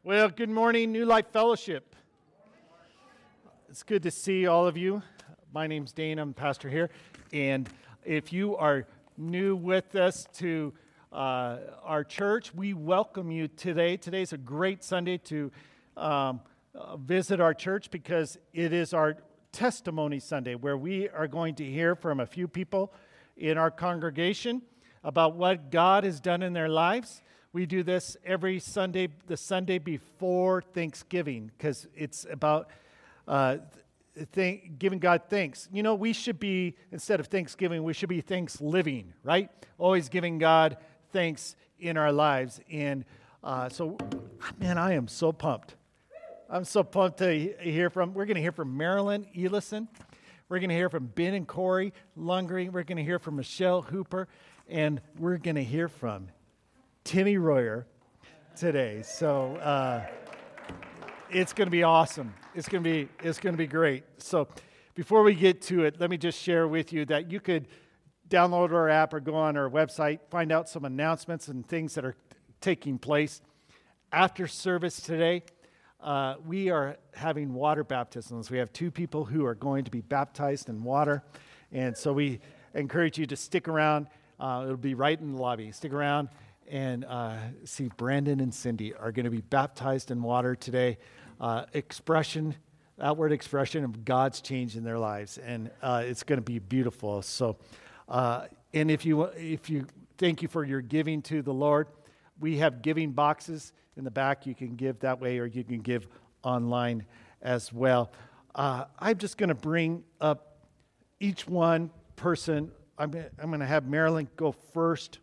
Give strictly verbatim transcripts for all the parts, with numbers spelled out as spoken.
Well, good morning, New Life Fellowship. It's good to see all of you. My name's Dane, I'm pastor here. And if you are new with us to uh, our church, we welcome you today. Today's a great Sunday to um, uh, visit our church because it is our testimony Sunday where we are going to hear from a few people in our congregation about what God has done in their lives. We do this every Sunday, the Sunday before Thanksgiving, because it's about uh, th- giving God thanks. You know, we should be, instead of Thanksgiving, we should be thanks living, right? Always giving God thanks in our lives. And uh, so, man, I am so pumped. I'm so pumped to hear from, we're going to hear from Marilyn Elison. We're going to hear from Ben and Corey Lungry. We're going to hear from Michelle Hooper. And we're going to hear from Timmy Royer today. So uh, it's going to be awesome. It's going to be it's going to be great. So before we get to it, let me just share with you that you could download our app or go on our website, find out some announcements and things that are taking place after service today. Uh, we are having water baptisms. We have two people who are going to be baptized in water, and so we encourage you to stick around. Uh, it'll be right in the lobby. Stick around. And uh, see, Brandon and Cindy are going to be baptized in water today. Uh, expression, outward expression of God's change in their lives, and uh, it's going to be beautiful. So, uh, and if you if you thank you for your giving to the Lord, we have giving boxes in the back. You can give that way, or you can give online as well. Uh, I'm just going to bring up each one person. I'm I'm going to have Marilyn go first.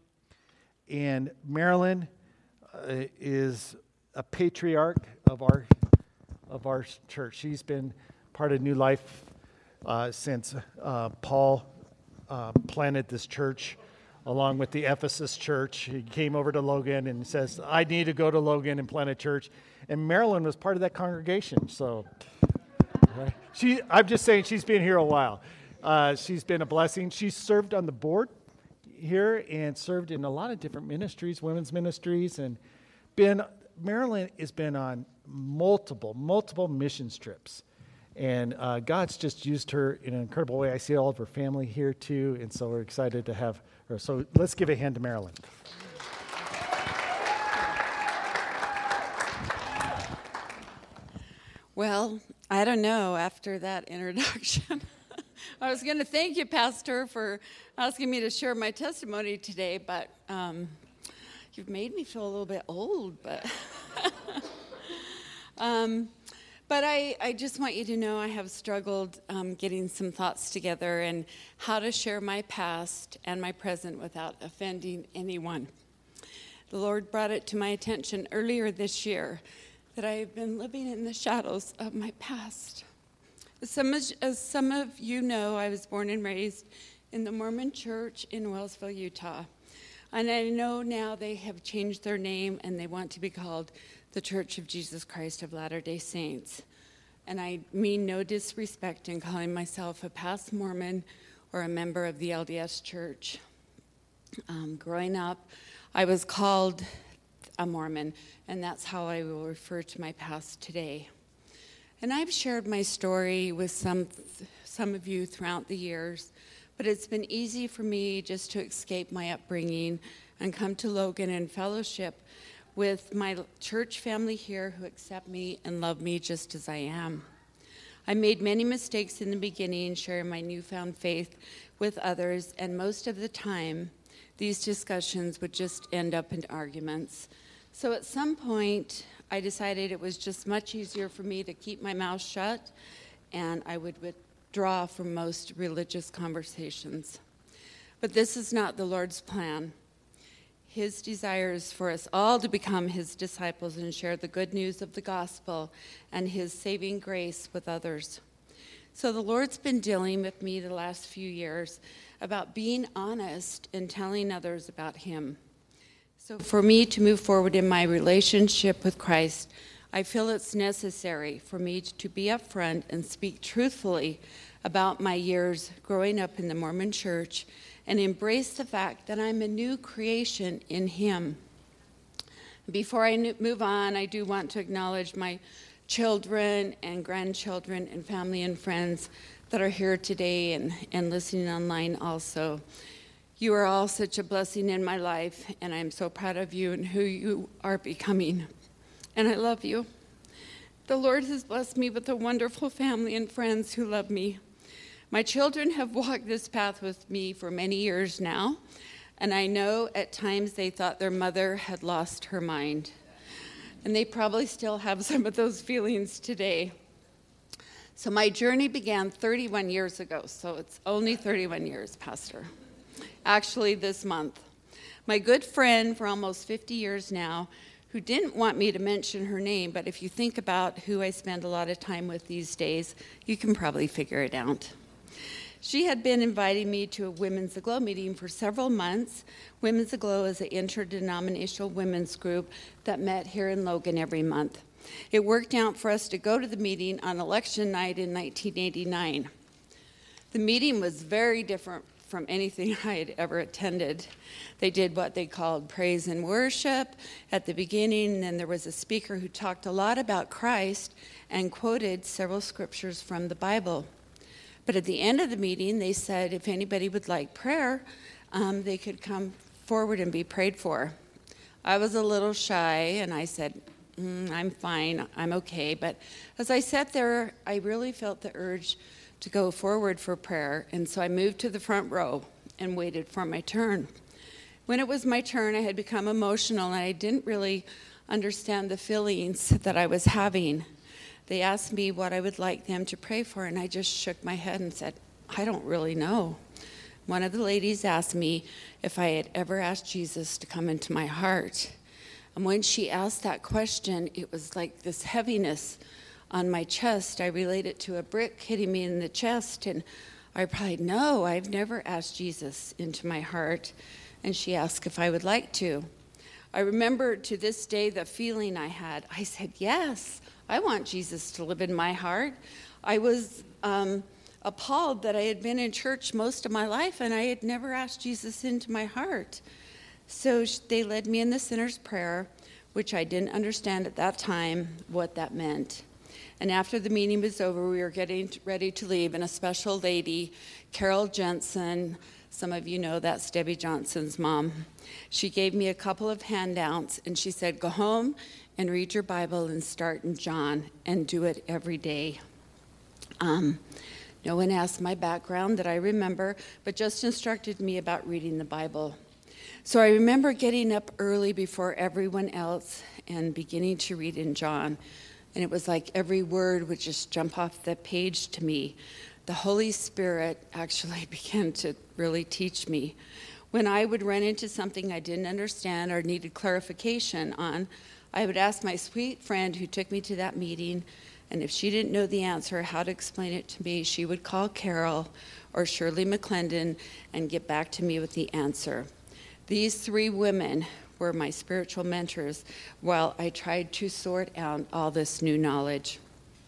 And Marilyn uh, is a patriarch of our of our church. She's been part of New Life uh, since uh, Paul uh, planted this church along with the Ephesus church. He came over to Logan and says, I need to go to Logan and plant a church. And Marilyn was part of that congregation. So right? she, I'm just saying she's been here a while. Uh, she's been a blessing. She's served on the board here and served in a lot of different ministries, women's ministries, and been Marilyn has been on multiple, multiple mission trips, and uh, God's just used her in an incredible way. I see all of her family here too, and so we're excited to have her. So let's give a hand to Marilyn. Well, I don't know after that introduction. I was going to thank you, Pastor, for asking me to share my testimony today, but um, you've made me feel a little bit old. But um, but I, I just want you to know I have struggled um, getting some thoughts together and how to share my past and my present without offending anyone. The Lord brought it to my attention earlier this year that I have been living in the shadows of my past. Some, as some of you know, I was born and raised in the Mormon Church in Wellsville, Utah. And I know now they have changed their name and they want to be called the Church of Jesus Christ of Latter-day Saints. And I mean no disrespect in calling myself a past Mormon or a member of the L D S Church. Um, growing up, I was called a Mormon, and that's how I will refer to my past today. And I've shared my story with some some of you throughout the years, but it's been easy for me just to escape my upbringing and come to Logan and fellowship with my church family here who accept me and love me just as I am. I made many mistakes in the beginning, sharing my newfound faith with others, and most of the time, these discussions would just end up in arguments. So at some point, I decided it was just much easier for me to keep my mouth shut, and I would withdraw from most religious conversations. But this is not the Lord's plan. His desire is for us all to become his disciples and share the good news of the gospel and his saving grace with others. So the Lord's been dealing with me the last few years about being honest and telling others about him. So for me to move forward in my relationship with Christ, I feel it's necessary for me to be upfront and speak truthfully about my years growing up in the Mormon Church and embrace the fact that I'm a new creation in him. Before I move on, I do want to acknowledge my children and grandchildren and family and friends that are here today and, and listening online also. You are all such a blessing in my life, and I'm so proud of you and who you are becoming. And I love you. The Lord has blessed me with a wonderful family and friends who love me. My children have walked this path with me for many years now, and I know at times they thought their mother had lost her mind. And they probably still have some of those feelings today. So my journey began thirty-one years ago, so it's only thirty-one years, Pastor. Actually, this month. My good friend for almost fifty years now, who didn't want me to mention her name, but if you think about who I spend a lot of time with these days, you can probably figure it out. She had been inviting me to a Women's Aglow meeting for several months. Women's Aglow is an interdenominational women's group that met here in Logan every month. It worked out for us to go to the meeting on election night in nineteen eighty-nine. The meeting was very different from anything I had ever attended. They did what they called praise and worship at the beginning, and then there was a speaker who talked a lot about Christ and quoted several scriptures from the Bible. But at the end of the meeting, they said if anybody would like prayer, um, they could come forward and be prayed for. I was a little shy, and I said, mm, I'm fine, I'm okay. But as I sat there, I really felt the urge to go forward for prayer, and so I moved to the front row and waited for my turn. When it was my turn, I had become emotional, and I didn't really understand the feelings that I was having. They asked me what I would like them to pray for, and I just shook my head and said, I don't really know. One of the ladies asked me if I had ever asked Jesus to come into my heart. And when she asked that question, it was like this heaviness on my chest. I relate it to a brick hitting me in the chest, and I replied, no, I've never asked Jesus into my heart. And she asked if I would like to. I remember to this day the feeling I had. I said, yes, I want Jesus to live in my heart. I was um, appalled that I had been in church most of my life, and I had never asked Jesus into my heart. So they led me in the sinner's prayer, which I didn't understand at that time what that meant. And after the meeting was over, we were getting ready to leave, and a special lady, Carol Jensen, some of you know that's Debbie Johnson's mom, she gave me a couple of handouts, and she said, go home and read your Bible and start in John and do it every day. Um, no one asked my background that I remember, but just instructed me about reading the Bible. So I remember getting up early before everyone else and beginning to read in John. And it was like every word would just jump off the page to me. The Holy Spirit actually began to really teach me. When I would run into something I didn't understand or needed clarification on, I would ask my sweet friend who took me to that meeting, and if she didn't know the answer, how to explain it to me, she would call Carol or Shirley McClendon and get back to me with the answer. These three women were my spiritual mentors while I tried to sort out all this new knowledge.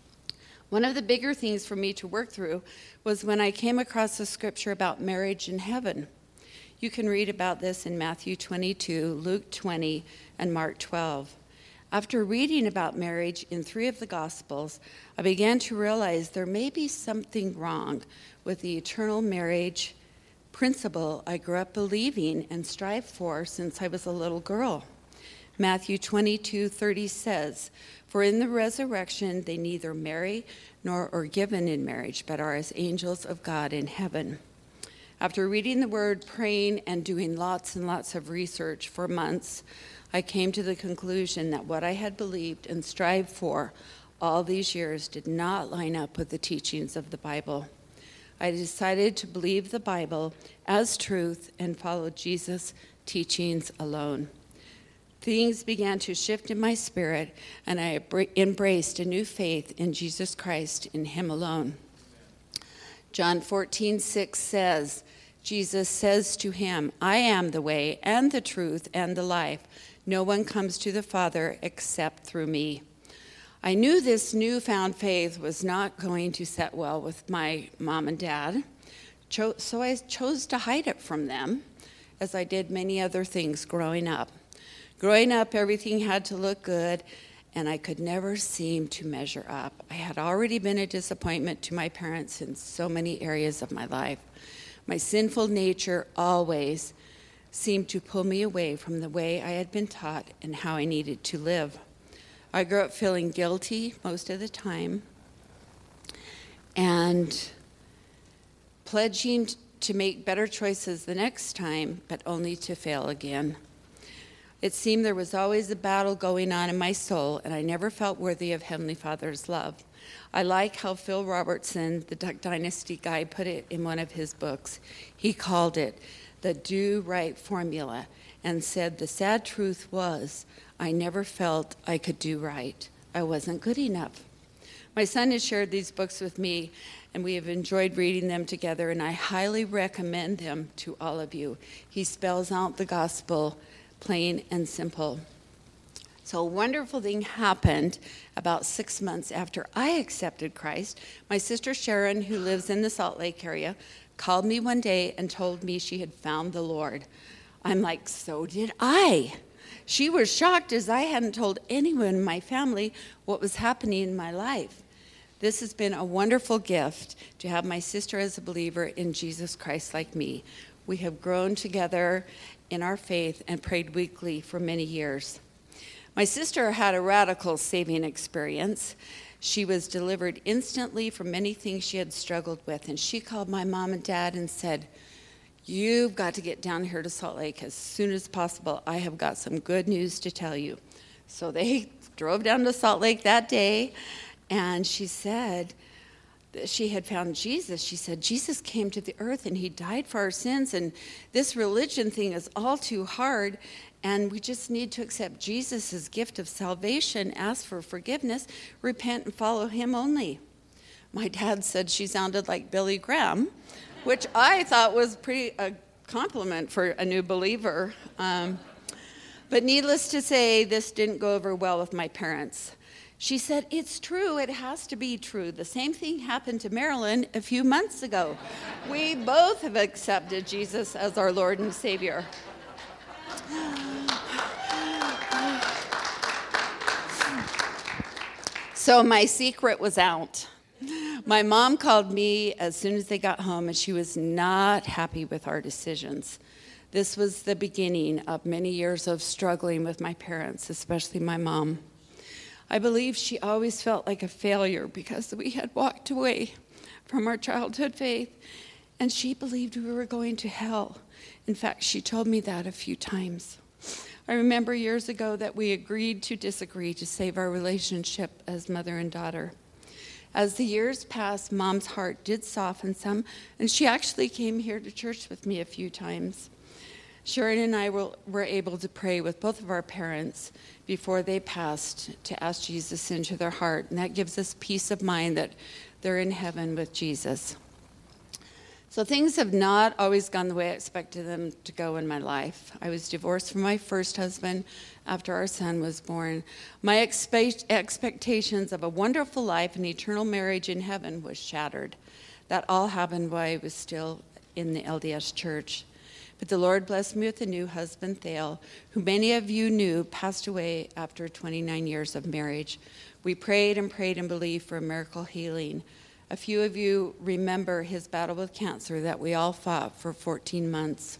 One of the bigger things for me to work through was when I came across a scripture about marriage in heaven. You can read about this in Matthew twenty-two, Luke twenty, and Mark twelve. After reading about marriage in three of the Gospels, I began to realize there may be something wrong with the eternal marriage principle I grew up believing and strived for since I was a little girl. Matthew twenty-two thirty says, for in the resurrection they neither marry nor are given in marriage, but are as angels of God in heaven. After reading the word, praying, and doing lots and lots of research for months, I came to the conclusion that what I had believed and strived for all these years did not line up with the teachings of the Bible. I decided to believe the Bible as truth and follow Jesus' teachings alone. Things began to shift in my spirit, and I embraced a new faith in Jesus Christ, in him alone. John fourteen six says, Jesus says to him, I am the way and the truth and the life. No one comes to the Father except through me. I knew this newfound faith was not going to set well with my mom and dad, so I chose to hide it from them, as I did many other things growing up. Growing up, everything had to look good, and I could never seem to measure up. I had already been a disappointment to my parents in so many areas of my life. My sinful nature always seemed to pull me away from the way I had been taught and how I needed to live. I grew up feeling guilty most of the time and pledging to make better choices the next time, but only to fail again. It seemed there was always a battle going on in my soul, and I never felt worthy of Heavenly Father's love. I like how Phil Robertson, the Duck Dynasty guy, put it in one of his books. He called it the do-right formula and said the sad truth was I never felt I could do right. I wasn't good enough. My son has shared these books with me, and we have enjoyed reading them together, and I highly recommend them to all of you. He spells out the gospel plain and simple. So a wonderful thing happened about six months after I accepted Christ. My sister Sharon, who lives in the Salt Lake area, called me one day and told me she had found the Lord. I'm like, so did I. She was shocked as I hadn't told anyone in my family what was happening in my life. This has been a wonderful gift to have my sister as a believer in Jesus Christ like me. We have grown together in our faith and prayed weekly for many years. My sister had a radical saving experience. She was delivered instantly from many things she had struggled with, and she called my mom and dad and said, "You've got to get down here to Salt Lake as soon as possible. I have got some good news to tell you." So they drove down to Salt Lake that day, and she said that she had found Jesus. She said, Jesus came to the earth and he died for our sins, and this religion thing is all too hard, and we just need to accept Jesus' gift of salvation, ask for forgiveness, repent, and follow him only. My dad said she sounded like Billy Graham, which I thought was pretty a compliment for a new believer. Um, but needless to say, this didn't go over well with my parents. She said, "It's true, it has to be true. The same thing happened to Marilyn a few months ago. We both have accepted Jesus as our Lord and Savior." So my secret was out. My mom called me as soon as they got home, and she was not happy with our decisions. This was the beginning of many years of struggling with my parents, especially my mom. I believe she always felt like a failure because we had walked away from our childhood faith, and she believed we were going to hell. In fact, she told me that a few times. I remember years ago that we agreed to disagree to save our relationship as mother and daughter. As the years passed, Mom's heart did soften some, and she actually came here to church with me a few times. Sharon and I were, were able to pray with both of our parents before they passed to ask Jesus into their heart, and that gives us peace of mind that they're in heaven with Jesus. So things have not always gone the way I expected them to go in my life. I was divorced from my first husband after our son was born. My expe- expectations of a wonderful life and eternal marriage in heaven was shattered. That all happened while I was still in the L D S church. But the Lord blessed me with a new husband, Thale, who many of you knew passed away after twenty-nine years of marriage. We prayed and prayed and believed for a miracle healing. A few of you remember his battle with cancer that we all fought for fourteen months.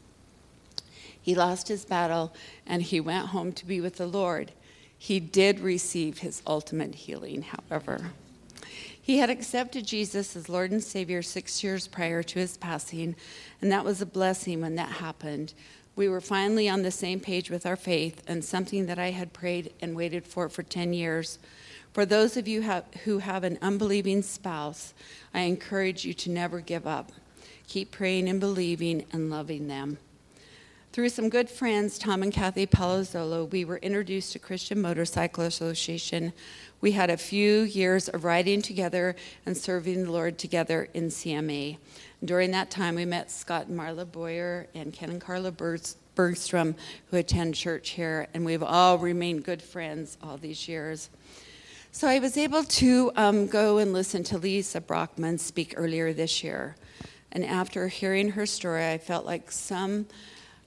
He lost his battle, and he went home to be with the Lord. He did receive his ultimate healing, however. He had accepted Jesus as Lord and Savior six years prior to his passing, and that was a blessing when that happened. We were finally on the same page with our faith, and something that I had prayed and waited for for ten years. For those of you have, who have an unbelieving spouse, I encourage you to never give up. Keep praying and believing and loving them. Through some good friends, Tom and Kathy Palazzolo, we were introduced to Christian Motorcycle Association. We had a few years of riding together and serving the Lord together in C M A. During that time, we met Scott and Marla Boyer and Ken and Carla Bergstrom, who attend church here, and we've all remained good friends all these years. So I was able to um, go and listen to Lisa Brockman speak earlier this year. And after hearing her story, I felt like some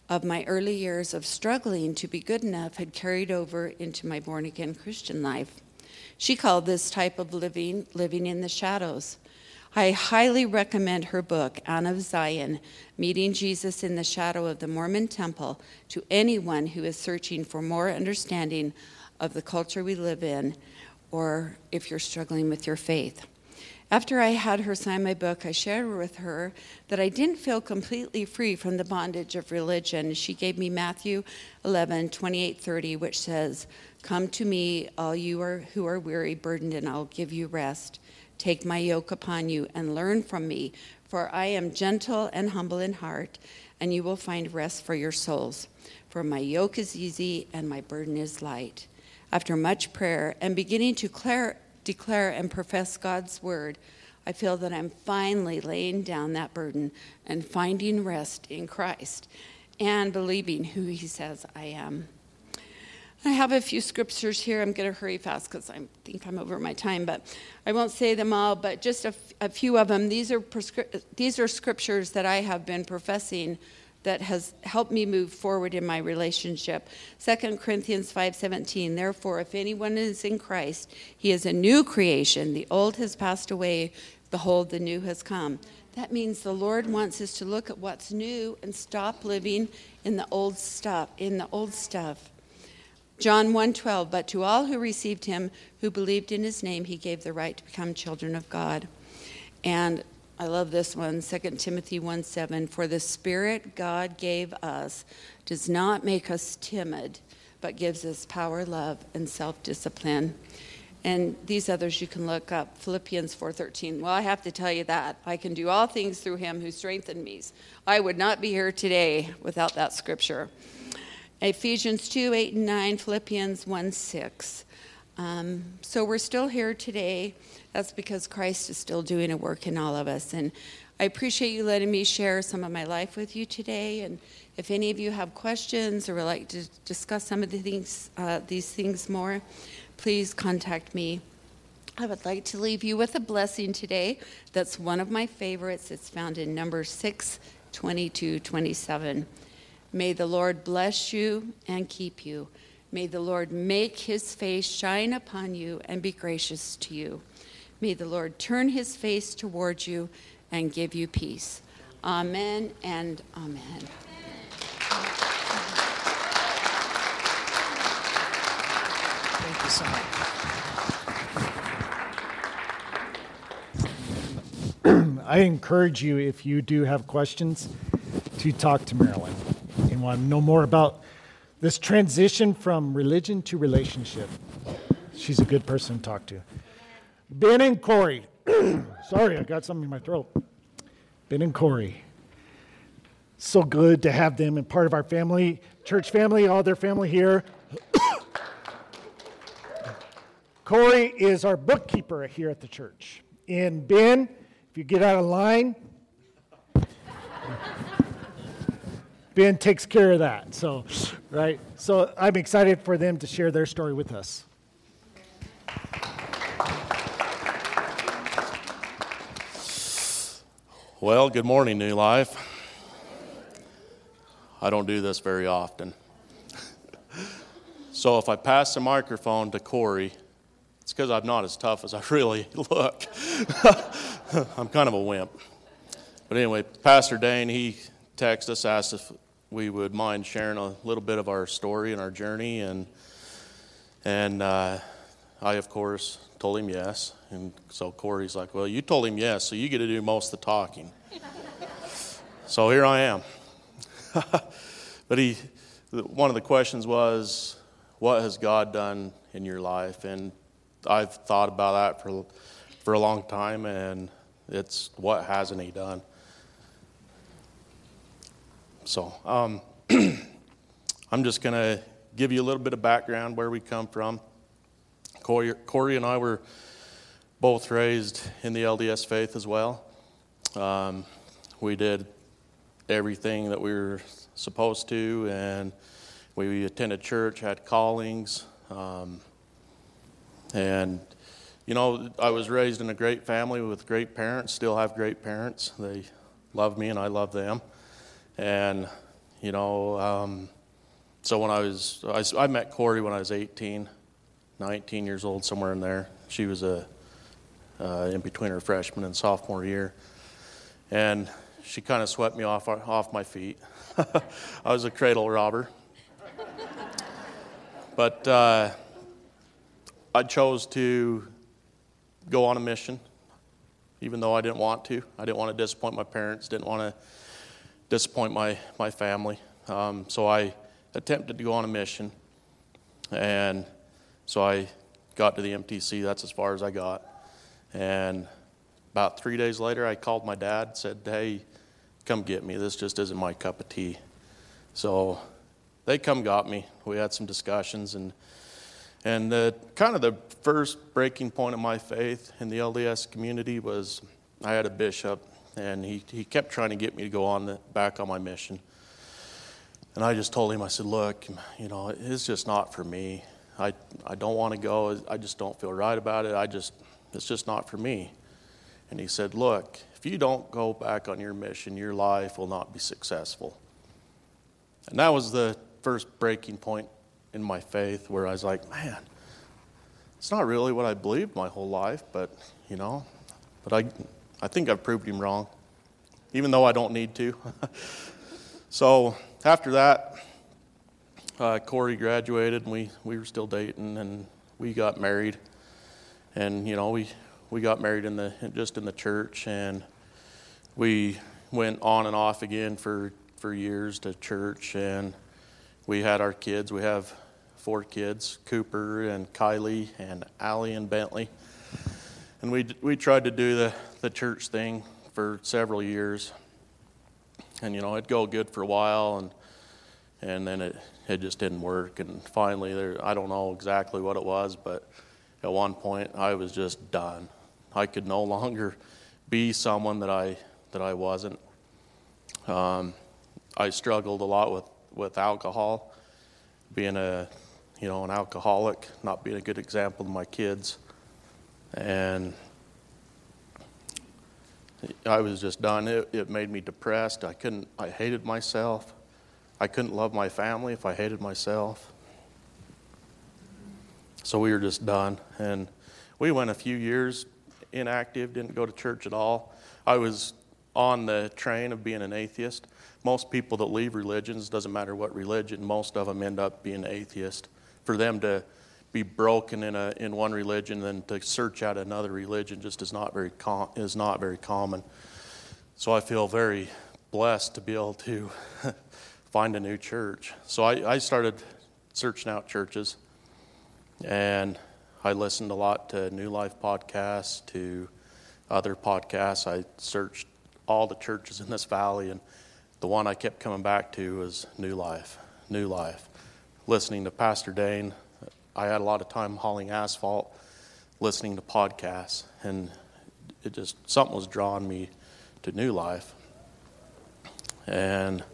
of my early years of struggling to be good enough had carried over into my born-again Christian life. She called this type of living, living in the shadows. I highly recommend her book, Anne of Zion, Meeting Jesus in the Shadow of the Mormon Temple, to anyone who is searching for more understanding of the culture we live in, or if you're struggling with your faith. After I had her sign my book, I shared with her that I didn't feel completely free from the bondage of religion. She gave me Matthew eleven, twenty-eight, thirty, which says, "Come to me, all you are who are weary, burdened, and I'll give you rest. Take my yoke upon you and learn from me, for I am gentle and humble in heart, and you will find rest for your souls. For my yoke is easy and my burden is light." After much prayer and beginning to declare, declare and profess God's word, I feel that I'm finally laying down that burden and finding rest in Christ and believing who he says I am. I have a few scriptures here. I'm going to hurry fast because I think I'm over my time, but I won't say them all, but just a, f- a few of them. These are prescri- these are scriptures that I have been professing that has helped me move forward in my relationship. Second Corinthians five seventeen, "Therefore, if anyone is in Christ, he is a new creation. The old has passed away. Behold, the new has come." That means the Lord wants us to look at what's new and stop living in the old stuff, in the old stuff. John one twelve, "But to all who received him, who believed in his name, he gave the right to become children of God." And I love this one, Second Timothy one seven, "For the Spirit God gave us does not make us timid, but gives us power, love, and self-discipline." And these others you can look up, Philippians four thirteen. Well, I have to tell you that. "I can do all things through him who strengthens me." I would not be here today without that scripture. Ephesians two eight and nine, Philippians one six. Um, so we're still here today. That's because Christ is still doing a work in all of us. And I appreciate you letting me share some of my life with you today. And if any of you have questions or would like to discuss some of the things, uh, these things more, please contact me. I would like to leave you with a blessing today. That's one of my favorites. It's found in Numbers six twenty-two, twenty-seven. "May the Lord bless you and keep you. May the Lord make his face shine upon you and be gracious to you. May the Lord turn his face towards you and give you peace." Amen and amen. Thank you so much. I encourage you, if you do have questions, to talk to Marilyn and want to know more about this transition from religion to relationship. She's a good person to talk to. Ben and Corey. Sorry, I got something in my throat. Ben and Corey. So good to have them and part of our family, church family, all their family here. Corey is our bookkeeper here at the church. And Ben, if you get out of line, Ben takes care of that. So, right? So I'm excited for them to share their story with us. Well, good morning, New Life. I don't do this very often. So if I pass the microphone to Corey, it's because I'm not as tough as I really look. I'm kind of a wimp. But anyway, Pastor Dane, he texted us, asked if we would mind sharing a little bit of our story and our journey. And, and uh, I, of course, told him yes. And so Corey's like, well, you told him yes, so you get to do most of the talking. So here I am. But he, one of the questions was, what has God done in your life? And I've thought about that for, for a long time, and it's what hasn't he done? So um, I'm just going to give you a little bit of background where we come from. Corey, Corey and I were both raised in the L D S faith as well. Um, we did everything that we were supposed to, and we attended church, had callings. Um, and, you know, I was raised in a great family with great parents, still have great parents. They love me and I love them. And, you know, um, so when I was, I, I met Corey when I was eighteen, nineteen years old, somewhere in there. She was a uh, in between her freshman and sophomore year, and she kind of swept me off off my feet. I was a cradle robber, but uh, I chose to go on a mission, even though I didn't want to. I didn't want to disappoint my parents, didn't want to disappoint my, my family. Um, so I attempted to go on a mission, and so I got to the M T C. That's as far as I got. And about three days later, I called my dad, said, hey, come get me. This just isn't my cup of tea. So they come got me. We had some discussions, and and the, kind of the first breaking point of my faith in the L D S community was I had a bishop, and he, he kept trying to get me to go on the, back on my mission. And I just told him, I said, look, you know, it's just not for me. I, I don't want to go. I just don't feel right about it. I just, it's just not for me. And he said, look, if you don't go back on your mission, your life will not be successful. And that was the first breaking point in my faith, where I was like, man, it's not really what I believed my whole life, but, you know, but I, I think I've proved him wrong, even though I don't need to. So after that, uh, Corey graduated, and we, we were still dating, and we got married. And, you know, we, we got married in the just in the church, and we went on and off again for, for years to church, and we had our kids. We have four kids, Cooper and Kylie and Allie and Bentley. And we we tried to do the, the church thing for several years. And, you know, it'd go good for a while, and and then it, it just didn't work. And finally, there I don't know exactly what it was, but at one point I was just done. I could no longer be someone that I that I wasn't. Um, I struggled a lot with, with alcohol, being a you know an alcoholic, not being a good example to my kids, and I was just done. It, it made me depressed. I couldn't. I hated myself. I couldn't love my family if I hated myself. So we were just done, and we went a few years inactive, didn't go to church at all. I was on the train of being an atheist. Most people that leave religions, doesn't matter what religion, most of them end up being atheist. For them to be broken in a in one religion and to search out another religion just is not very com- is not very common. So I feel very blessed to be able to find a new church. So I, I started searching out churches, and I listened a lot to New Life podcasts, to other podcasts. I searched all the churches in this valley, and the one I kept coming back to was New Life, New Life. Listening to Pastor Dane, I had a lot of time hauling asphalt, listening to podcasts, and it just, something was drawing me to New Life. And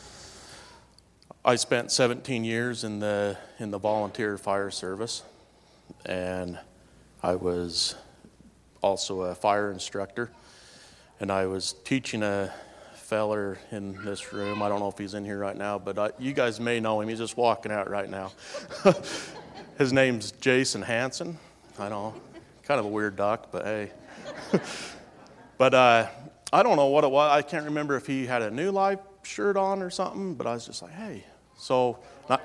I spent seventeen years in the in the volunteer fire service, and I was also a fire instructor, and I was teaching a feller in this room. I don't know if he's in here right now, but I, you guys may know him. He's just walking out right now. His name's Jason Hansen. I know, kind of a weird duck, but hey. But uh, I don't know what it was. I can't remember if he had a New Life shirt on or something, but I was just like, hey. So, not,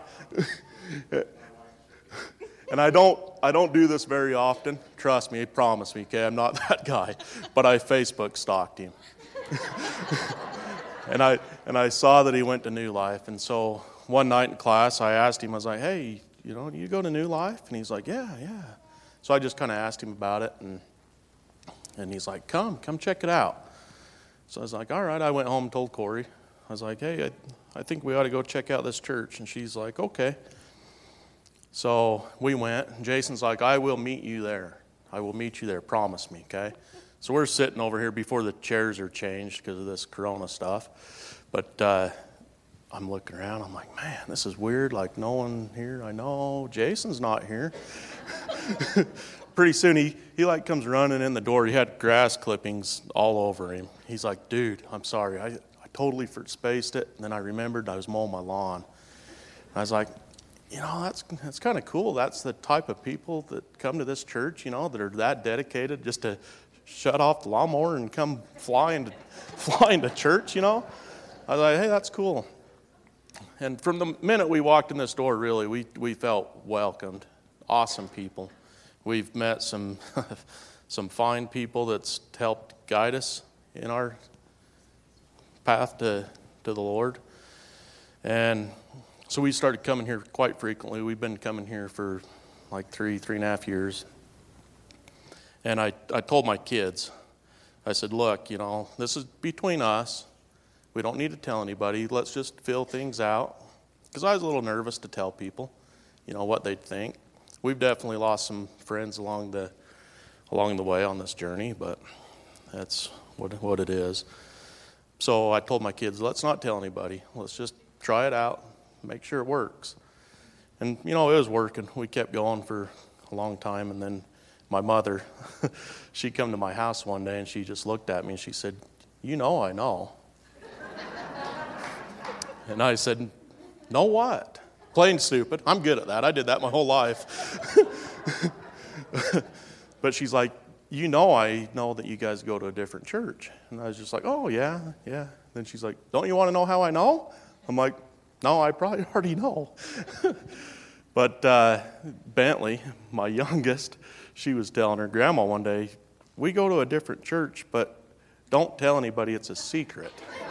and I don't, I don't do this very often. Trust me, promise me, okay? I'm not that guy. But I Facebook stalked him. and I and I saw that he went to New Life. And so one night in class, I asked him, I was like, hey, you know, do you go to New Life? And he's like, yeah, yeah. So I just kind of asked him about it, and and he's like, come, come check it out. So I was like, all right. I went home and told Corey. I was like, hey, I, I think we ought to go check out this church. And she's like, okay. So we went. Jason's like, I will meet you there. I will meet you there. Promise me, okay? So we're sitting over here before the chairs are changed because of this corona stuff. But uh, I'm looking around. I'm like, man, this is weird. Like, no one here I know. Jason's not here. Pretty soon he, he like comes running in the door. He had grass clippings all over him. He's like, dude, I'm sorry. I, I totally for, spaced it. And then I remembered I was mowing my lawn. And I was like, you know, that's that's kind of cool. That's the type of people that come to this church, you know, that are that dedicated just to shut off the lawnmower and come flying to, flying to church, you know. I was like, hey, that's cool. And from the minute we walked in this door, really, we, we felt welcomed. Awesome people. We've met some some fine people that's helped guide us in our path to, to the Lord. And so we started coming here quite frequently. We've been coming here for like three, three and a half years. And I, I told my kids, I said, look, you know, this is between us. We don't need to tell anybody. Let's just fill things out. Because I was a little nervous to tell people, you know, what they'd think. We've definitely lost some friends along the along the way on this journey, but that's what what it is. So I told my kids, let's not tell anybody. Let's just try it out, make sure it works. And, you know, it was working. We kept going for a long time, and then my mother, she come to my house one day, and she just looked at me, and she said, you know I know. And I said, know what? Plain stupid. I'm good at that. I did that my whole life. But she's like, you know I know that you guys go to a different church. And I was just like, oh, yeah, yeah. Then she's like, don't you want to know how I know? I'm like, no, I probably already know. But uh, Bentley, my youngest, she was telling her grandma one day, we go to a different church, but don't tell anybody, it's a secret.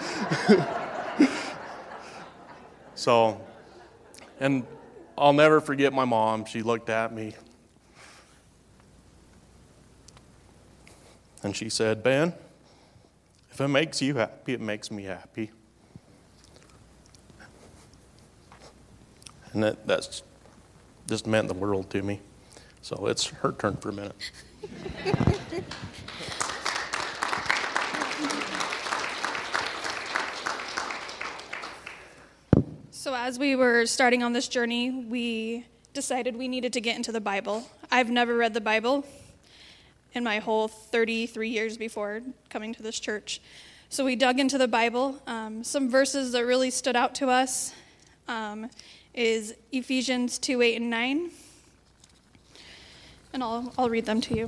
So, and I'll never forget my mom. She looked at me and she said, Ben, if it makes you happy, it makes me happy. And that that's just meant the world to me. So it's her turn for a minute. So as we were starting on this journey, we decided we needed to get into the Bible. I've never read the Bible in my whole thirty-three years before coming to this church. So we dug into the Bible. Um, some verses that really stood out to us um, is Ephesians two, eight, and nine. And I'll, I'll read them to you.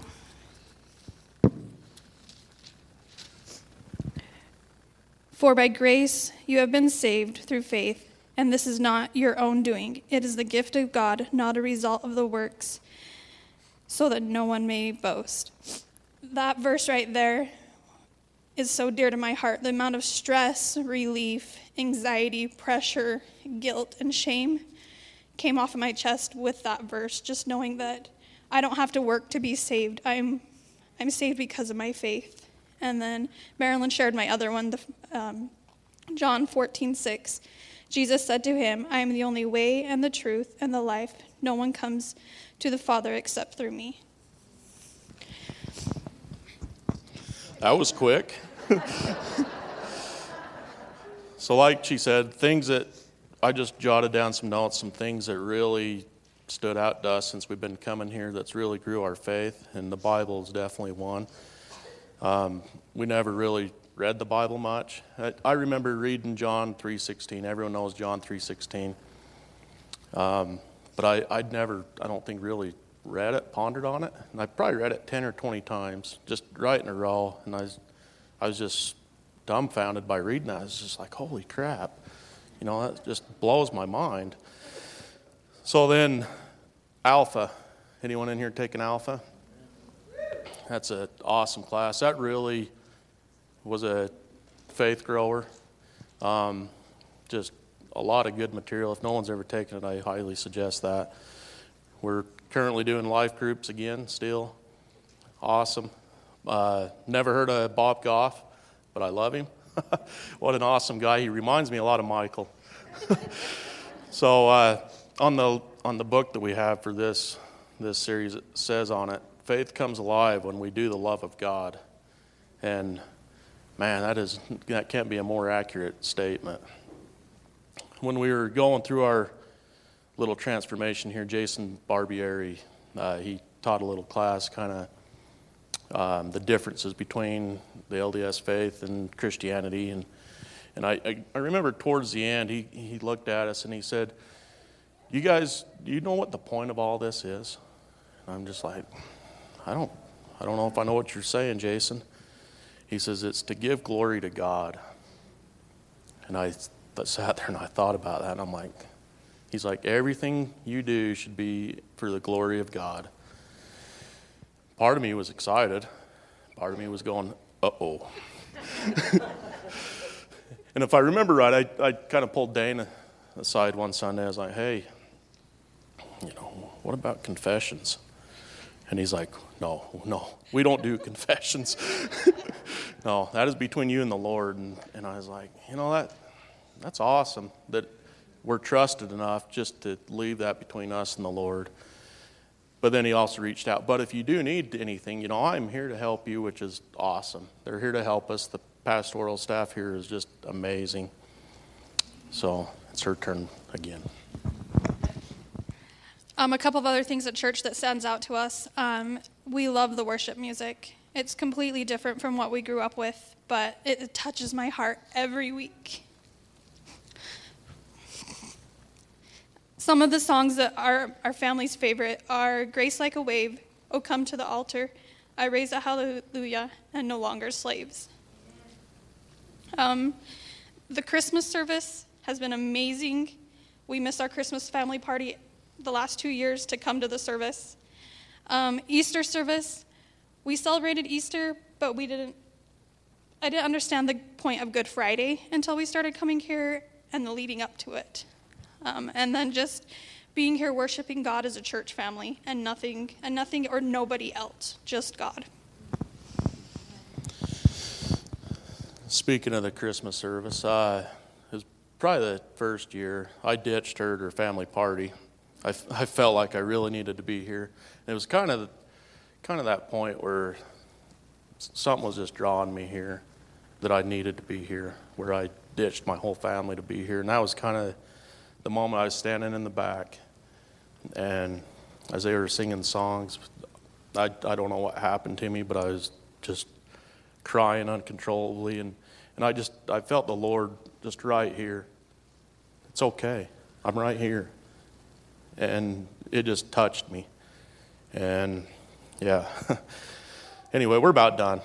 For by grace you have been saved through faith, and this is not your own doing. It is the gift of God, not a result of the works, so that no one may boast. That verse right there is so dear to my heart. The amount of stress, relief, anxiety, pressure, guilt, and shame came off of my chest with that verse, just knowing that I don't have to work to be saved. I'm I'm saved because of my faith. And then Marilyn shared my other one, the, um, John fourteen six. Jesus said to him, I am the only way and the truth and the life. No one comes to the Father except through me. That was quick. So like she said, things that I just jotted down some notes, some things that really stood out to us since we've been coming here that's really grew our faith, and the Bible is definitely one. Um, we never really read the Bible much. I, I remember reading John three sixteen. Everyone knows John three sixteen. Um, but I, I'd never, I don't think, really read it, pondered on it. And I probably read it ten or twenty times, just right in a row. And I was, I was just dumbfounded by reading that. I was just like, holy crap. You know, that just blows my mind. So then, Alpha. Anyone in here taking Alpha? That's an awesome class. That really was a faith grower. Um, just a lot of good material. If no one's ever taken it, I highly suggest that. We're currently doing life groups again, still. Awesome. Uh, never heard of Bob Goff, but I love him. What an awesome guy. He reminds me a lot of Michael. So uh, on the on the book that we have for this this series, it says on it, faith comes alive when we do the love of God. And man, that is that can't be a more accurate statement. When we were going through our little transformation here, Jason Barbieri, uh, he taught a little class, kind of um, the differences between the L D S faith and Christianity, and And I, I, I remember towards the end, he, he looked at us and he said, you guys, do you know what the point of all this is? And I'm just like, I don't, I don't know if I know what you're saying, Jason. He says, it's to give glory to God. And I th- sat there and I thought about that, and I'm like, he's like, everything you do should be for the glory of God. Part of me was excited. Part of me was going, uh-oh. And if I remember right, I, I kind of pulled Dana aside one Sunday. I was like, hey, you know, what about confessions? And he's like, no, no, we don't do confessions. No, that is between you and the Lord. And, and I was like, you know, that that's awesome that we're trusted enough just to leave that between us and the Lord. But then he also reached out. But if you do need anything, you know, I'm here to help you, which is awesome. They're here to help us. The pastoral staff here is just amazing. So it's her turn again. Um, a couple of other things at church that stands out to us. Um, we love the worship music. It's completely different from what we grew up with, but it, it touches my heart every week. Some of the songs that are our family's favorite are Grace Like a Wave, Oh Come to the Altar, I Raise a Hallelujah, and No Longer Slaves. Um, the Christmas service has been amazing. We missed our Christmas family party the last two years to come to the service. Um, Easter service, we celebrated Easter, but we didn't, I didn't understand the point of Good Friday until we started coming here and the leading up to it. Um, and then just being here worshiping God as a church family and nothing, and nothing or nobody else, just God. Speaking of the Christmas service, uh, it was probably the first year I ditched her at her family party. I, I felt like I really needed to be here. And it was kind of, kind of that point where something was just drawing me here, that I needed to be here, where I ditched my whole family to be here. And that was kind of the moment I was standing in the back, and as they were singing songs, I, I don't know what happened to me, but I was just crying uncontrollably, and, and I just, I felt the Lord just right here. It's okay. I'm right here. And it just touched me. And yeah. Anyway, we're about done.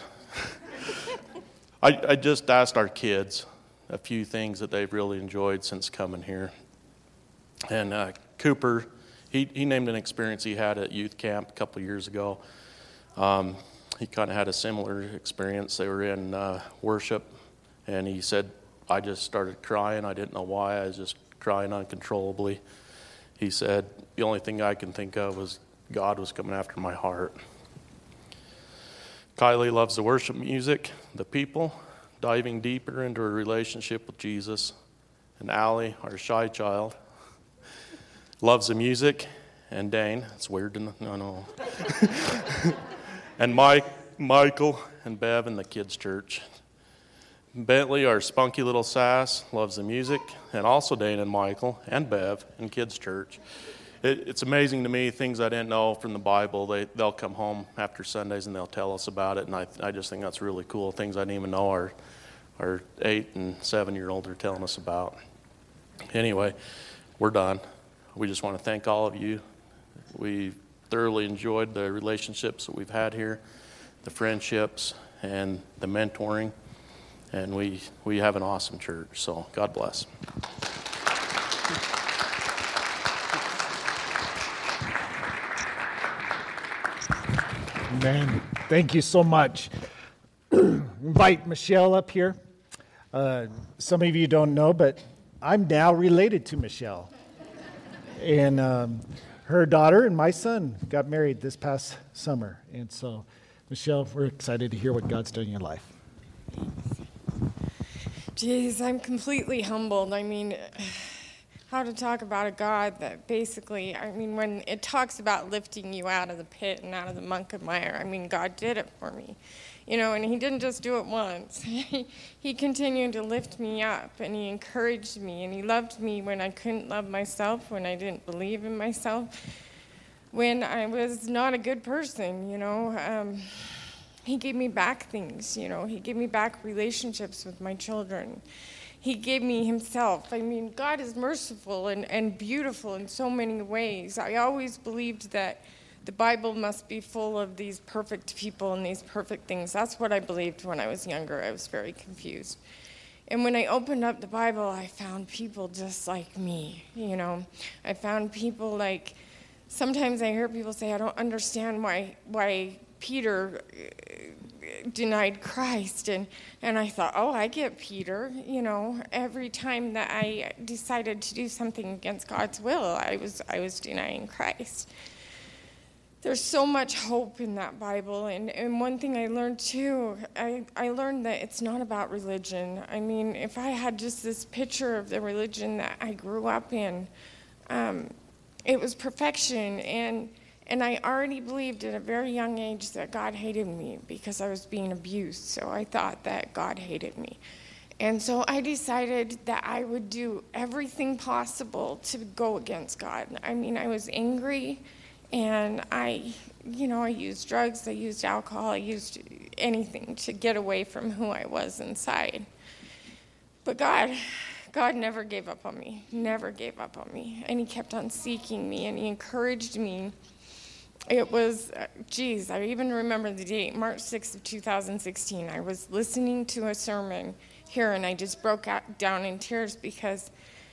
I, I just asked our kids a few things that they've really enjoyed since coming here. And uh, Cooper, he, he named an experience he had at youth camp a couple years ago. Um, he kind of had a similar experience. They were in uh, worship, and he said, I just started crying. I didn't know why. I was just crying uncontrollably. He said, the only thing I can think of was God was coming after my heart. Kylie loves the worship music, the people, diving deeper into her relationship with Jesus. And Allie, our shy child, loves the music. And Dane, it's weird to know. No, no. And Mike, Michael, and Bev in the kids' church. Bentley, our spunky little sass, loves the music, and also Dane and Michael and Bev in kids' church. It, it's amazing to me, things I didn't know from the Bible. They, they'll come home after Sundays and they'll tell us about it, and I, I just think that's really cool. Things I didn't even know our, our eight and seven-year-old are telling us about. Anyway, we're done. We just want to thank all of you. We thoroughly enjoyed the relationships that we've had here, the friendships, and the mentoring. And we, we have an awesome church, so God bless. Amen. Thank you so much. Invite Michelle up here. Uh, some of you don't know, but I'm now related to Michelle. And um, her daughter and my son got married this past summer. And so, Michelle, we're excited to hear what God's done in your life. Jeez, I'm completely humbled. I mean, how to talk about a God that basically, I mean, when it talks about lifting you out of the pit and out of the muck and mire, I mean, God did it for me. You know, and he didn't just do it once. He continued to lift me up, and he encouraged me, and he loved me when I couldn't love myself, when I didn't believe in myself, when I was not a good person, you know. Um, he gave me back things, you know. He gave me back relationships with my children. He gave me himself. I mean, God is merciful and, and beautiful in so many ways. I always believed that the Bible must be full of these perfect people and these perfect things. That's what I believed when I was younger. I was very confused. And when I opened up the Bible, I found people just like me, you know. I found people like, sometimes I hear people say, I don't understand why why Peter denied Christ. And, and I thought, oh, I get Peter. You know, every time that I decided to do something against God's will, I was I was denying Christ. There's so much hope in that Bible. And, and one thing I learned, too, I, I learned that it's not about religion. I mean, if I had just this picture of the religion that I grew up in, um, it was perfection. And, and I already believed at a very young age that God hated me because I was being abused. So I thought that God hated me. And so I decided that I would do everything possible to go against God. I mean, I was angry. And I, you know, I used drugs, I used alcohol, I used anything to get away from who I was inside. But God, God never gave up on me, never gave up on me. And he kept on seeking me, and he encouraged me. It was, uh, geez, I even remember the date, March sixth of two thousand sixteen. I was listening to a sermon here, and I just broke out, down in tears because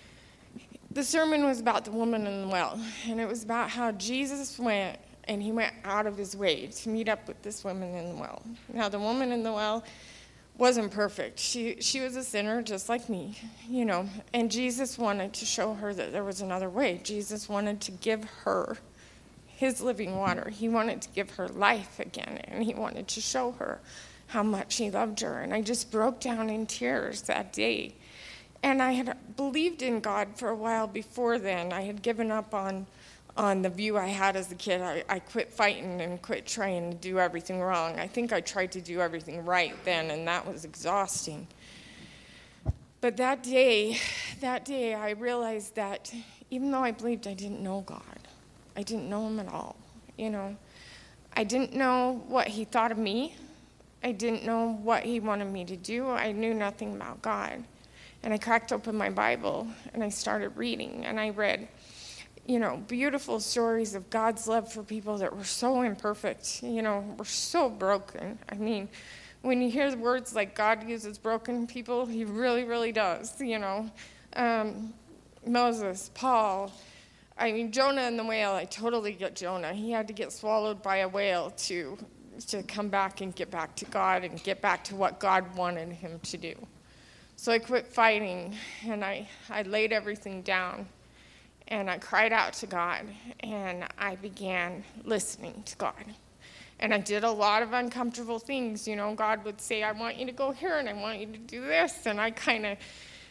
the sermon was about the woman in the well, and it was about how Jesus went, and he went out of his way to meet up with this woman in the well. Now, the woman in the well wasn't perfect. She she was a sinner just like me, you know, and Jesus wanted to show her that there was another way. Jesus wanted to give her his living water. He wanted to give her life again, and he wanted to show her how much he loved her. And I just broke down in tears that day. And I had believed in God for a while before then. I had given up on on the view I had as a kid. I, I quit fighting and quit trying to do everything wrong. I think I tried to do everything right then, and that was exhausting. But that day, that day, I realized that even though I believed I didn't know God, I didn't know him at all, you know. I didn't know what he thought of me. I didn't know what he wanted me to do. I knew nothing about God. And I cracked open my Bible, and I started reading, and I read, you know, beautiful stories of God's love for people that were so imperfect, you know, were so broken. I mean, when you hear the words like God uses broken people, he really, really does, you know. Um, Moses, Paul, I mean, Jonah and the whale, I totally get Jonah. He had to get swallowed by a whale to, to come back and get back to God and get back to what God wanted him to do. So I quit fighting, and I, I laid everything down, and I cried out to God, and I began listening to God. And I did a lot of uncomfortable things. You know, God would say, I want you to go here, and I want you to do this. And I kind of,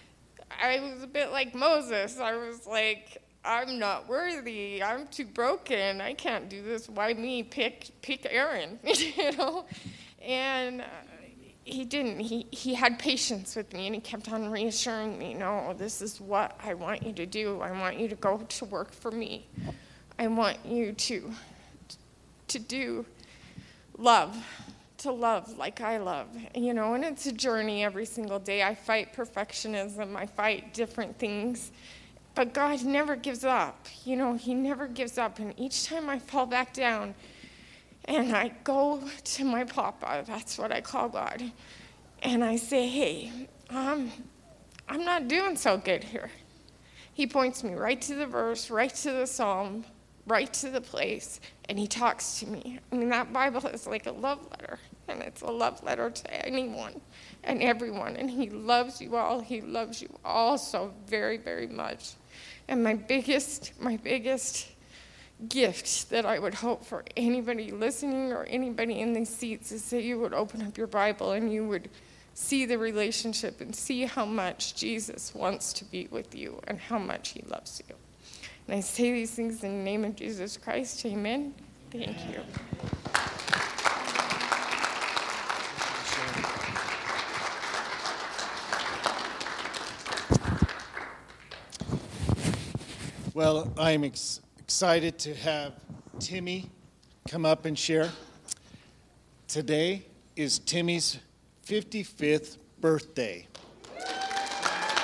I was a bit like Moses. I was like, I'm not worthy. I'm too broken. I can't do this. Why me? Pick, pick Aaron, you know? And... Uh, He didn't. He he had patience with me, and he kept on reassuring me, no, this is what I want you to do. I want you to go to work for me. I want you to, to do love, to love like I love, you know, and it's a journey every single day. I fight perfectionism. I fight different things, but God never gives up. You know, he never gives up, and each time I fall back down, and I go to my papa, that's what I call God, and I say, hey, um, I'm not doing so good here. He points me right to the verse, right to the psalm, right to the place, and he talks to me. I mean, that Bible is like a love letter, and it's a love letter to anyone and everyone, and he loves you all. He loves you all so very, very much. And my biggest, my biggest... gift that I would hope for anybody listening or anybody in these seats is that you would open up your Bible and you would see the relationship and see how much Jesus wants to be with you and how much he loves you. And I say these things in the name of Jesus Christ. Amen. Thank you. Well, I'm ex- excited to have Timmy come up and share. Today is Timmy's fifty-fifth birthday.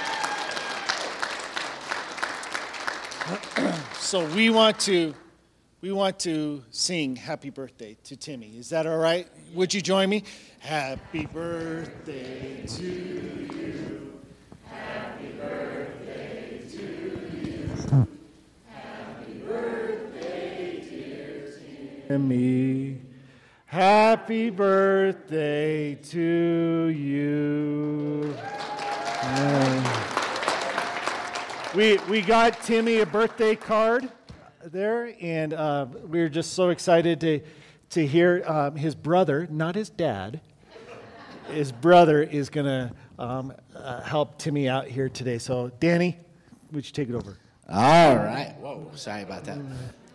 So we want to we want to sing happy birthday to Timmy. Is that all right? Would you join me? Happy birthday to you. Happy birthday to you. Happy birthday, dear Timmy. Happy birthday to you. Yeah. We, we got Timmy a birthday card there, and uh, we were just so excited to, to hear um, his brother, not his dad, his brother is going to um, uh, help Timmy out here today. So, Danny, would you take it over? All right. Whoa, sorry about that.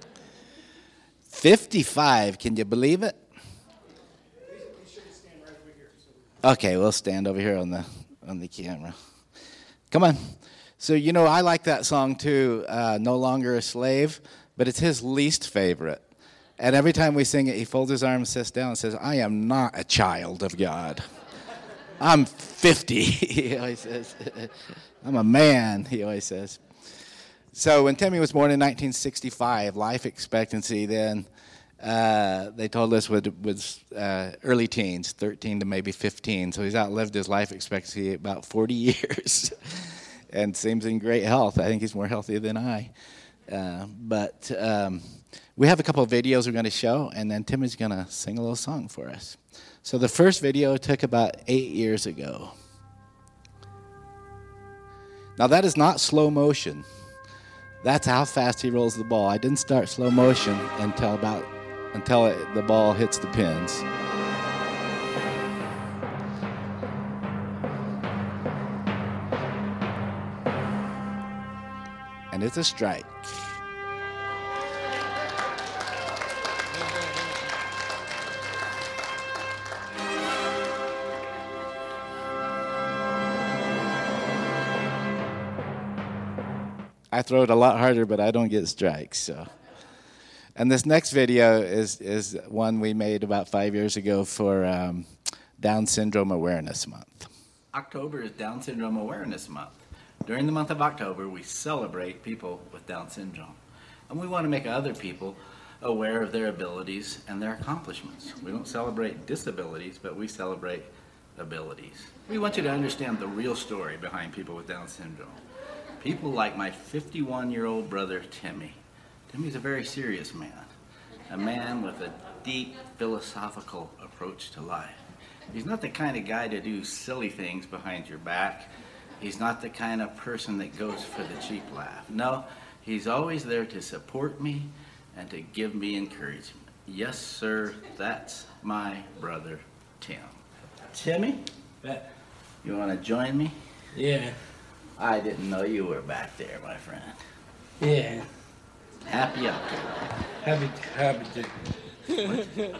fifty-five, can you believe it? Okay, we'll stand over here on the on the camera. Come on. So, you know, I like that song too, uh, No Longer a Slave, but it's his least favorite. And every time we sing it, he folds his arms, sits down, and says, I am not a child of God. I'm fifty, he always says. I'm a man, he always says. So when Timmy was born in nineteen sixty-five, life expectancy then, uh, they told us was uh, early teens, thirteen to maybe fifteen. So he's outlived his life expectancy about forty years. And seems in great health. I think he's more healthy than I. Uh, but um, we have a couple of videos we're going to show, and then Timmy's going to sing a little song for us. So the first video took about eight years ago. Now that is not slow motion. That's how fast he rolls the ball. I didn't start slow motion until about until it, the ball hits the pins. And it's a strike. I throw it a lot harder, but I don't get strikes. So, and this next video is is one we made about five years ago for um, Down Syndrome Awareness Month. October is Down Syndrome Awareness Month. During the month of October, we celebrate people with Down syndrome. And we want to make other people aware of their abilities and their accomplishments. We don't celebrate disabilities, but we celebrate abilities. We want you to understand the real story behind people with Down syndrome. People like my fifty-one-year-old brother, Timmy. Timmy's a very serious man, a man with a deep philosophical approach to life. He's not the kind of guy to do silly things behind your back. He's not the kind of person that goes for the cheap laugh. No, he's always there to support me and to give me encouragement. Yes, sir, that's my brother, Tim. Timmy, you want to join me? Yeah. I didn't know you were back there, my friend. Yeah. Happy October. Happy, happy day.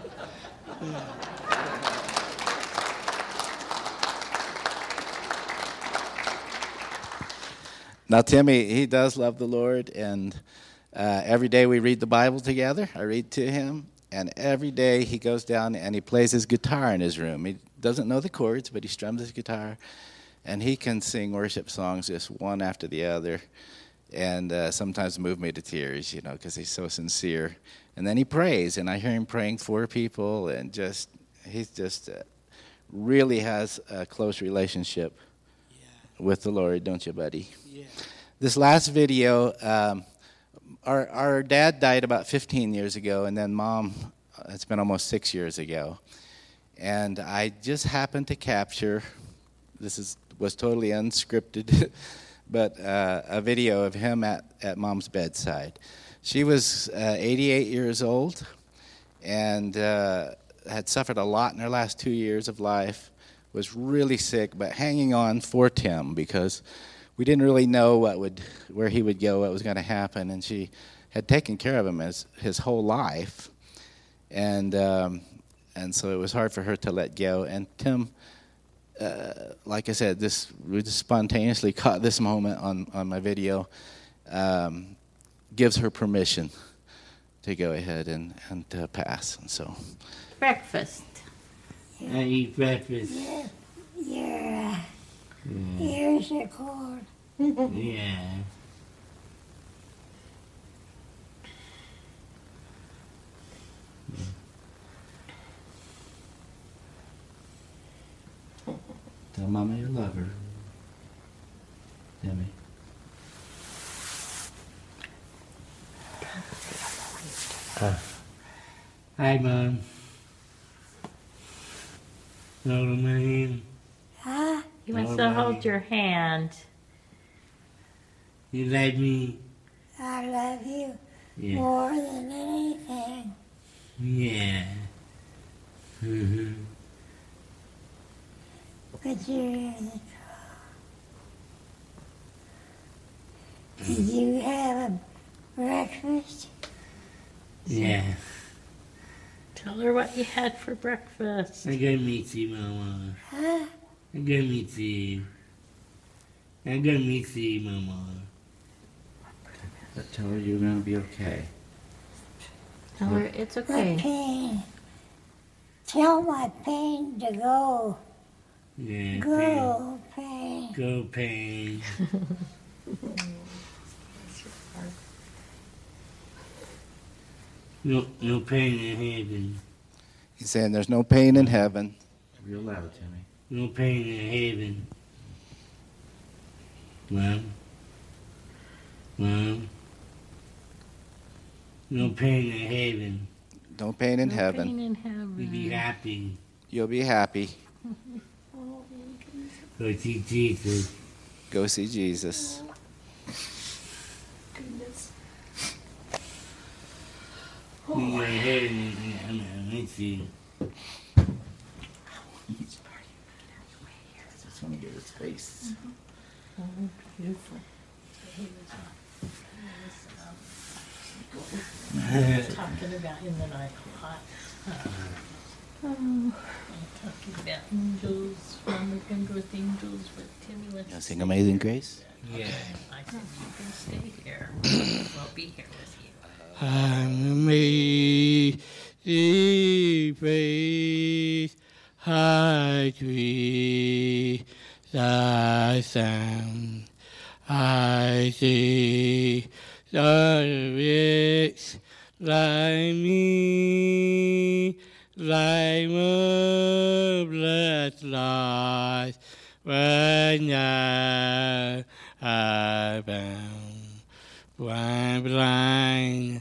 Now, Timmy, he does love the Lord, and uh, every day we read the Bible together. I read to him, and every day he goes down and he plays his guitar in his room. He doesn't know the chords, but he strums his guitar, and he can sing worship songs just one after the other, and uh, sometimes move me to tears, you know, because he's so sincere. And then he prays, and I hear him praying for people, and just he's just uh, really has a close relationship with the Lord, don't you, buddy? Yeah. This last video, um, our our dad died about fifteen years ago, and then Mom, uh, it's been almost six years ago. And I just happened to capture, this is was totally unscripted, but uh, a video of him at, at Mom's bedside. She was uh, eighty-eight years old and uh, had suffered a lot in her last two years of life. Was really sick, but hanging on for Tim because we didn't really know what would, where he would go, what was going to happen, and she had taken care of him as his whole life, and um, and so it was hard for her to let go. And Tim, uh, like I said, this we just spontaneously caught this moment on on my video. Um, gives her permission to go ahead and and uh, pass, and so breakfast. I eat breakfast. Yeah. Yeah. Yeah. Here's the cord. Yeah. Tell Mama you love her. Demi. Hi, Mom. Hold my hand. Huh? He wants Oh, to my. hold your hand. You like me? I love you Yeah. more than anything. Yeah. Mm-hmm. But you're in the trouble. Did you have a breakfast? Yeah. Tell her what you had for breakfast. I gotta meet you, Mama. Huh? I gotta meet you. I gotta meet you, Mama. But tell her you're going to be okay. Tell her it's The okay. pain. Tell my pain to go. Yeah. Pain. Go, pain. Go, pain. No, no pain in heaven. He's saying there's no pain in heaven. Real loud, Timmy. No pain in heaven. Mom. Mom. No pain in heaven. No pain in No heaven. pain in We be heaven. happy. You'll be happy. Go see Jesus. Go see Jesus. We go ahead and I'm gonna miss you. Just want to get his face. Beautiful. Talking about in the night a lot. Oh, talking about angels, wandering with angels with Timmy. went You to sing stay Amazing here. Grace? Yeah. I said, you can stay here. We'll be here with you. I'm amazing grace, how sweet the sound. I see the rich like me, like marvelous light, when I am bound. I'm blind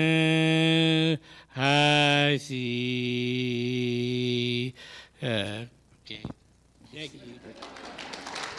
when I see. Uh,